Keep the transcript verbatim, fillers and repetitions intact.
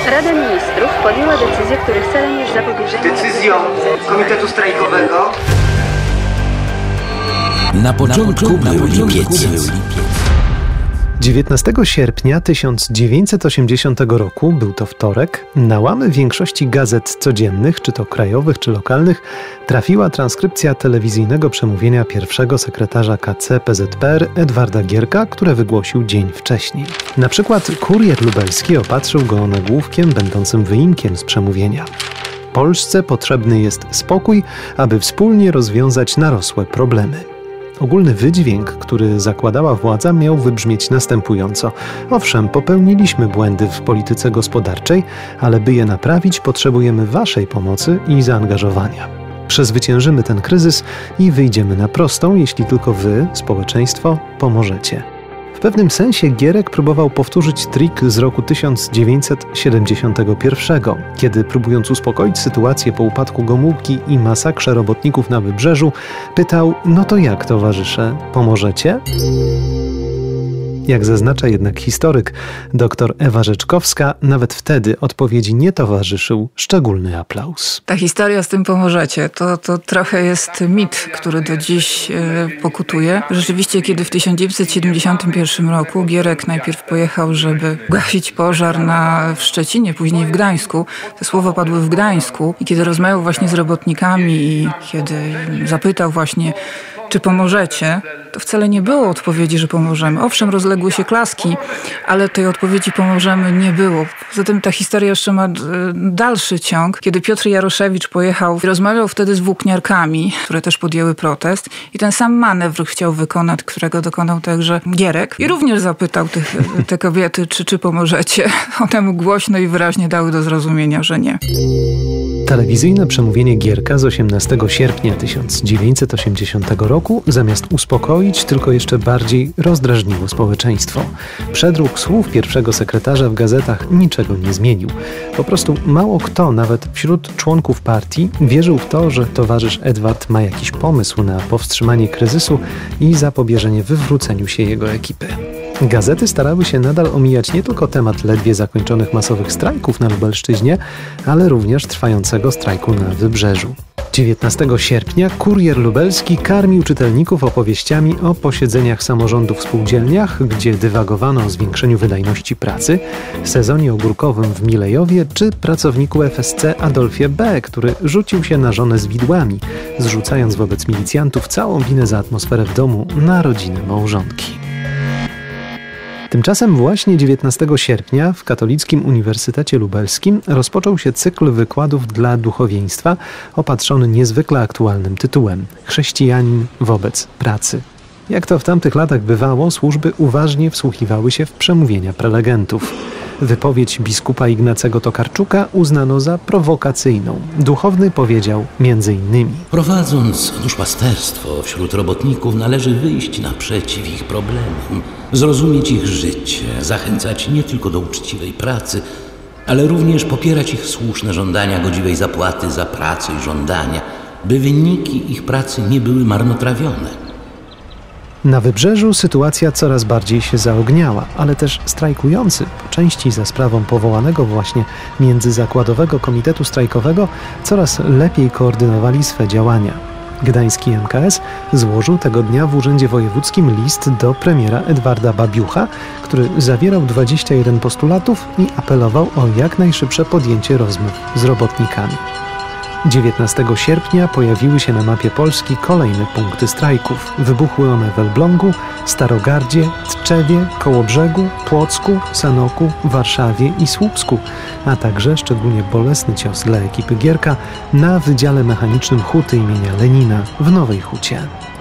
Rada Ministrów podjęła decyzję, których celem jest zapobieżenie... Decyzją Komitetu Strajkowego na początku był lipiec. dziewiętnastego sierpnia tysiąc dziewięćset osiemdziesiątego roku, był to wtorek, na łamy większości gazet codziennych, czy to krajowych, czy lokalnych, trafiła transkrypcja telewizyjnego przemówienia pierwszego sekretarza K C P Z P R Edwarda Gierka, które wygłosił dzień wcześniej. Na przykład Kurier Lubelski opatrzył go nagłówkiem będącym wyimkiem z przemówienia. Polsce potrzebny jest spokój, aby wspólnie rozwiązać narosłe problemy. Ogólny wydźwięk, który zakładała władza, miał wybrzmieć następująco. Owszem, popełniliśmy błędy w polityce gospodarczej, ale by je naprawić, potrzebujemy waszej pomocy i zaangażowania. Przezwyciężymy ten kryzys i wyjdziemy na prostą, jeśli tylko wy, społeczeństwo, pomożecie. W pewnym sensie Gierek próbował powtórzyć trik z roku tysiąc dziewięćset siedemdziesiątego pierwszego, kiedy próbując uspokoić sytuację po upadku Gomułki i masakrze robotników na Wybrzeżu, pytał: no to jak, towarzysze, pomożecie? Jak zaznacza jednak historyk dr Ewa Rzeczkowska, nawet wtedy odpowiedzi nie towarzyszył szczególny aplauz. Ta historia z tym pomożecie, to, to trochę jest mit, który do dziś e, pokutuje. Rzeczywiście, kiedy w tysiąc dziewięćset siedemdziesiątym pierwszym roku Gierek najpierw pojechał, żeby gasić pożar na, w Szczecinie, później w Gdańsku. Te słowa padły w Gdańsku i kiedy rozmawiał właśnie z robotnikami i kiedy zapytał właśnie, czy pomożecie, to wcale nie było odpowiedzi, że pomożemy. Owszem, rozległy się klaski, ale tej odpowiedzi pomożemy nie było. Zatem ta historia jeszcze ma dalszy ciąg. Kiedy Piotr Jaroszewicz pojechał i rozmawiał wtedy z włókniarkami, które też podjęły protest i ten sam manewr chciał wykonać, którego dokonał także Gierek i również zapytał tych, te kobiety, czy, czy pomożecie. One mu głośno i wyraźnie dały do zrozumienia, że nie. Telewizyjne przemówienie Gierka z osiemnastego sierpnia tysiąc dziewięćset osiemdziesiątego roku zamiast uspokoić, tylko jeszcze bardziej rozdrażniło społeczeństwo. Przedruk słów pierwszego sekretarza w gazetach niczego nie zmienił. Po prostu mało kto, nawet wśród członków partii, wierzył w to, że towarzysz Edward ma jakiś pomysł na powstrzymanie kryzysu i zapobieżenie wywróceniu się jego ekipy. Gazety starały się nadal omijać nie tylko temat ledwie zakończonych masowych strajków na Lubelszczyźnie, ale również trwającego strajku na Wybrzeżu. dziewiętnastego sierpnia Kurier Lubelski karmił czytelników opowieściami o posiedzeniach samorządu w spółdzielniach, gdzie dywagowano o zwiększeniu wydajności pracy, sezonie ogórkowym w Milejowie czy pracowniku F S C Adolfie B., który rzucił się na żonę z widłami, zrzucając wobec milicjantów całą winę za atmosferę w domu na rodzinę małżonki. Tymczasem właśnie dziewiętnastego sierpnia w Katolickim Uniwersytecie Lubelskim rozpoczął się cykl wykładów dla duchowieństwa opatrzony niezwykle aktualnym tytułem „Chrześcijanin wobec pracy”. Jak to w tamtych latach bywało, służby uważnie wsłuchiwały się w przemówienia prelegentów. Wypowiedź biskupa Ignacego Tokarczuka uznano za prowokacyjną. Duchowny powiedział między innymi: prowadząc duszpasterstwo wśród robotników, należy wyjść naprzeciw ich problemom, zrozumieć ich życie, zachęcać nie tylko do uczciwej pracy, ale również popierać ich słuszne żądania godziwej zapłaty za pracę i żądania, by wyniki ich pracy nie były marnotrawione. Na Wybrzeżu sytuacja coraz bardziej się zaogniała, ale też strajkujący, po części za sprawą powołanego właśnie Międzyzakładowego Komitetu Strajkowego, coraz lepiej koordynowali swe działania. Gdański M K S złożył tego dnia w Urzędzie Wojewódzkim list do premiera Edwarda Babiucha, który zawierał dwadzieścia jeden postulatów i apelował o jak najszybsze podjęcie rozmów z robotnikami. dziewiętnastego sierpnia pojawiły się na mapie Polski kolejne punkty strajków. Wybuchły one w Elblągu, Starogardzie, Tczewie, Kołobrzegu, Płocku, Sanoku, Warszawie i Słupsku, a także szczególnie bolesny cios dla ekipy Gierka na Wydziale Mechanicznym Huty imienia Lenina w Nowej Hucie.